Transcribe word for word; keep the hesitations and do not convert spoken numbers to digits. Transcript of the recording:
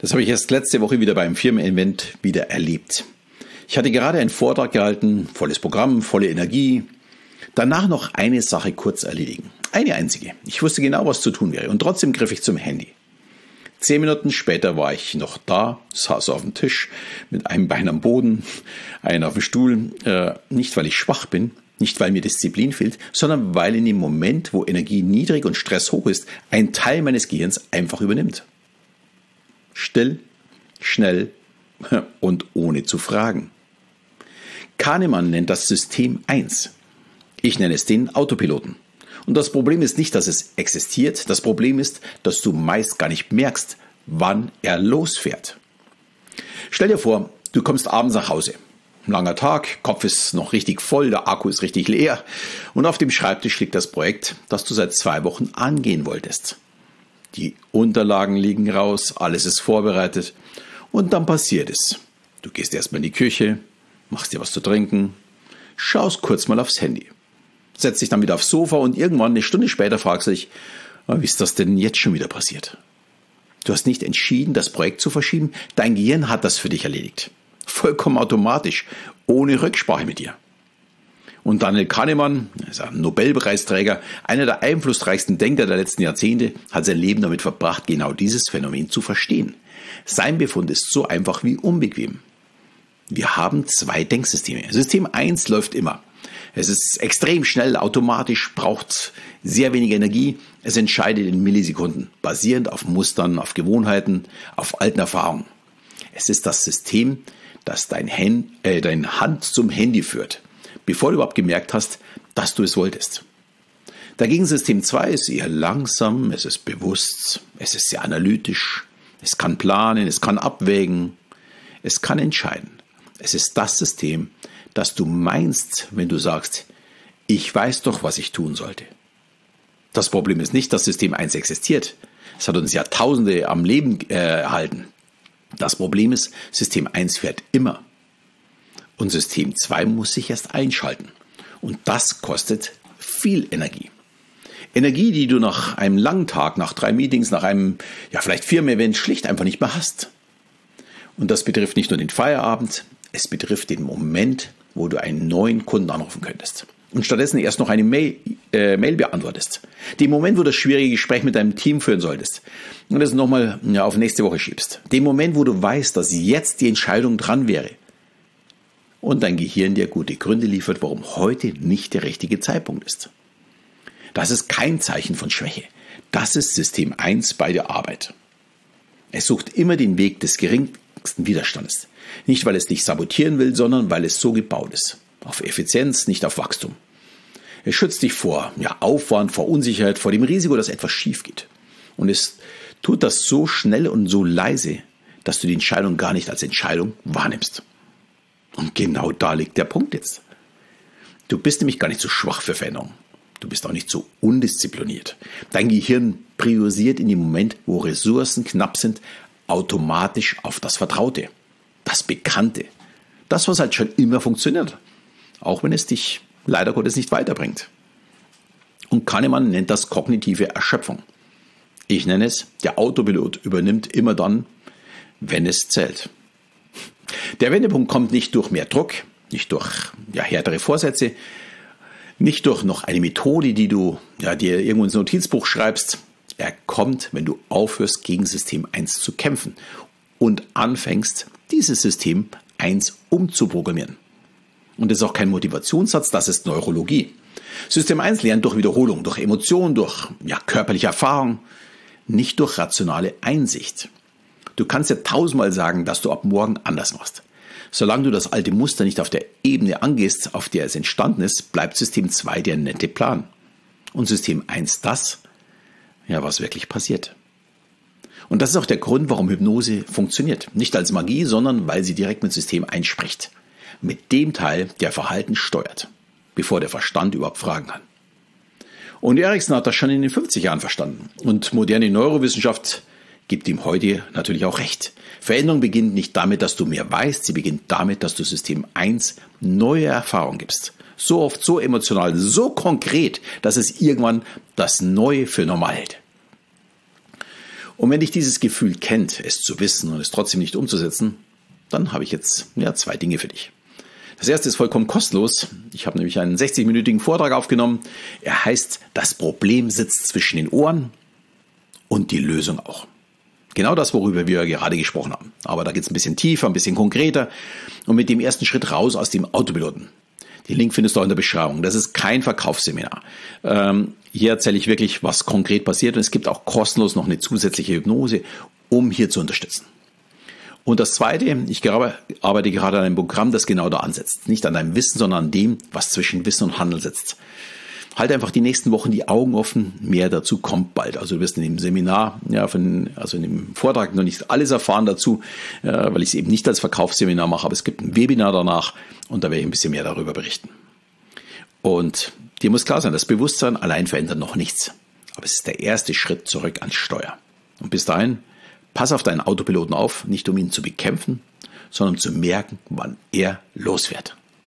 Das habe ich erst letzte Woche wieder beim Firmen-Event wieder erlebt. Ich hatte gerade einen Vortrag gehalten, volles Programm, volle Energie. Danach noch eine Sache kurz erledigen. Eine einzige. Ich wusste genau, was zu tun wäre und trotzdem griff ich zum Handy. Zehn Minuten später war ich noch da, saß auf dem Tisch mit einem Bein am Boden, einen auf dem Stuhl. Äh, nicht, weil ich schwach bin, nicht, weil mir Disziplin fehlt, sondern weil in dem Moment, wo Energie niedrig und Stress hoch ist, ein Teil meines Gehirns einfach übernimmt. Still, schnell und ohne zu fragen. Kahnemann nennt das System eins. Ich nenne es den Autopiloten. Und das Problem ist nicht, dass es existiert. Das Problem ist, dass du meist gar nicht merkst, wann er losfährt. Stell dir vor, du kommst abends nach Hause. Ein langer Tag, Kopf ist noch richtig voll, der Akku ist richtig leer. Und auf dem Schreibtisch liegt das Projekt, das du seit zwei Wochen angehen wolltest. Die Unterlagen liegen raus, alles ist vorbereitet. Und dann passiert es. Du gehst erstmal in die Küche, machst dir was zu trinken, schaust kurz mal aufs Handy. Setzt dich dann wieder aufs Sofa und irgendwann eine Stunde später fragst du dich, wie ist das denn jetzt schon wieder passiert? Du hast nicht entschieden, das Projekt zu verschieben, dein Gehirn hat das für dich erledigt. Vollkommen automatisch, ohne Rücksprache mit dir. Und Daniel Kahnemann, ein Nobelpreisträger, einer der einflussreichsten Denker der letzten Jahrzehnte, hat sein Leben damit verbracht, genau dieses Phänomen zu verstehen. Sein Befund ist so einfach wie unbequem. Wir haben zwei Denksysteme. System eins läuft immer. Es ist extrem schnell, automatisch, braucht sehr wenig Energie. Es entscheidet in Millisekunden, basierend auf Mustern, auf Gewohnheiten, auf alten Erfahrungen. Es ist das System, das dein, Hand, äh, dein Hand zum Handy führt, bevor du überhaupt gemerkt hast, dass du es wolltest. Dagegen System zwei ist eher langsam, es ist bewusst, es ist sehr analytisch, es kann planen, es kann abwägen, es kann entscheiden. Es ist das System, das du meinst, wenn du sagst, ich weiß doch, was ich tun sollte. Das Problem ist nicht, dass System eins existiert. Es hat uns Jahrtausende am Leben äh, erhalten. Das Problem ist, System eins fährt immer. Und System zwei muss sich erst einschalten. Und das kostet viel Energie. Energie, die du nach einem langen Tag, nach drei Meetings, nach einem, ja vielleicht Firmen-Event schlicht einfach nicht mehr hast. Und das betrifft nicht nur den Feierabend, es betrifft den Moment, wo du einen neuen Kunden anrufen könntest. Und stattdessen erst noch eine Mail, äh, Mail beantwortest. Den Moment, wo du das schwierige Gespräch mit deinem Team führen solltest. Und das nochmal ja, auf nächste Woche schiebst. Den Moment, wo du weißt, dass jetzt die Entscheidung dran wäre. Und dein Gehirn dir gute Gründe liefert, warum heute nicht der richtige Zeitpunkt ist. Das ist kein Zeichen von Schwäche. Das ist System eins bei der Arbeit. Es sucht immer den Weg des geringsten Widerstandes. Nicht, weil es dich sabotieren will, sondern weil es so gebaut ist. Auf Effizienz, nicht auf Wachstum. Es schützt dich vor ja, Aufwand, vor Unsicherheit, vor dem Risiko, dass etwas schief geht. Und es tut das so schnell und so leise, dass du die Entscheidung gar nicht als Entscheidung wahrnimmst. Und genau da liegt der Punkt jetzt. Du bist nämlich gar nicht so schwach für Veränderung. Du bist auch nicht so undiszipliniert. Dein Gehirn priorisiert in dem Moment, wo Ressourcen knapp sind, automatisch auf das Vertraute, das Bekannte. Das, was halt schon immer funktioniert. Auch wenn es dich leider Gottes nicht weiterbringt. Und Kahnemann nennt das kognitive Erschöpfung. Ich nenne es, der Autopilot übernimmt immer dann, wenn es zählt. Der Wendepunkt kommt nicht durch mehr Druck, nicht durch ja, härtere Vorsätze, nicht durch noch eine Methode, die du ja, dir irgendwo ins Notizbuch schreibst. Er kommt, wenn du aufhörst, gegen System eins zu kämpfen und anfängst, dieses System eins umzuprogrammieren. Und das ist auch kein Motivationssatz, das ist Neurologie. System eins lernt durch Wiederholung, durch Emotionen, durch ja, körperliche Erfahrung, nicht durch rationale Einsicht. Du kannst ja tausendmal sagen, dass du ab morgen anders machst. Solange du das alte Muster nicht auf der Ebene angehst, auf der es entstanden ist, bleibt System zwei der nette Plan. Und System eins das, ja, was wirklich passiert. Und das ist auch der Grund, warum Hypnose funktioniert. Nicht als Magie, sondern weil sie direkt mit System eins spricht. Mit dem Teil, der Verhalten steuert, bevor der Verstand überhaupt fragen kann. Und Ericsson hat das schon in den fünfzig Jahren verstanden. Und moderne Neurowissenschaft gibt ihm heute natürlich auch recht. Veränderung beginnt nicht damit, dass du mehr weißt, sie beginnt damit, dass du System eins neue Erfahrung gibst. So oft, so emotional, so konkret, dass es irgendwann das Neue für normal hält. Und wenn dich dieses Gefühl kennt, es zu wissen und es trotzdem nicht umzusetzen, dann habe ich jetzt ja, zwei Dinge für dich. Das erste ist vollkommen kostenlos. Ich habe nämlich einen sechzig-minütigen Vortrag aufgenommen. Er heißt, das Problem sitzt zwischen den Ohren und die Lösung auch. Genau das, worüber wir gerade gesprochen haben. Aber da geht es ein bisschen tiefer, ein bisschen konkreter und mit dem ersten Schritt raus aus dem Autopiloten. Den Link findest du auch in der Beschreibung. Das ist kein Verkaufsseminar. Ähm, hier erzähle ich wirklich, was konkret passiert und es gibt auch kostenlos noch eine zusätzliche Hypnose, um hier zu unterstützen. Und das Zweite, ich arbeite gerade an einem Programm, das genau da ansetzt. Nicht an deinem Wissen, sondern an dem, was zwischen Wissen und Handeln sitzt. Halt einfach die nächsten Wochen die Augen offen. Mehr dazu kommt bald. Also du wirst in dem Seminar, ja, von, also in dem Vortrag noch nicht alles erfahren dazu, äh, weil ich es eben nicht als Verkaufsseminar mache, aber es gibt ein Webinar danach und da werde ich ein bisschen mehr darüber berichten. Und dir muss klar sein, das Bewusstsein allein verändert noch nichts. Aber es ist der erste Schritt zurück ans Steuer. Und bis dahin, pass auf deinen Autopiloten auf, nicht um ihn zu bekämpfen, sondern um zu merken, wann er losfährt.